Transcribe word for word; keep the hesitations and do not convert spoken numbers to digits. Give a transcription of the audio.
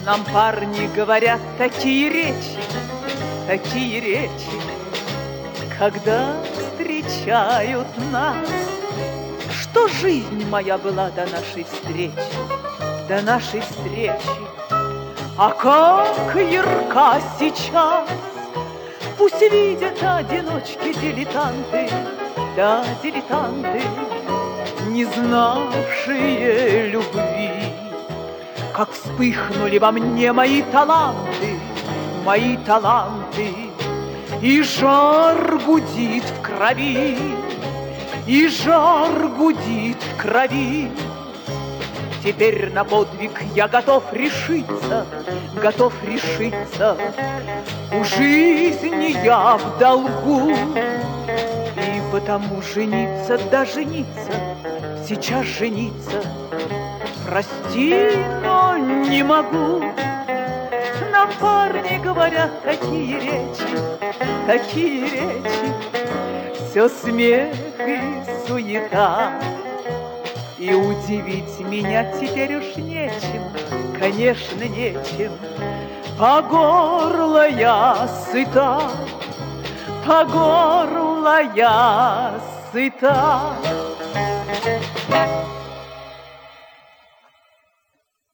Нам парни говорят такие речи, такие речи, когда встречают нас, что жизнь моя была до нашей встречи, до нашей встречи. А как ярка сейчас, пусть видят одиночки-дилетанты, да, дилетанты, не знавшие любви. Как вспыхнули во мне мои таланты, мои таланты, и жар гудит в крови, и жар гудит в крови. Теперь на подвиг я готов решиться, готов решиться. У жизни я в долгу, и потому жениться, да жениться, сейчас жениться. Прости, но не могу. Нам парни говорят такие речи, такие речи. Все смех и суета. И удивить меня теперь уж нечем, конечно, нечем. По горло я сыта, по горло я сыта.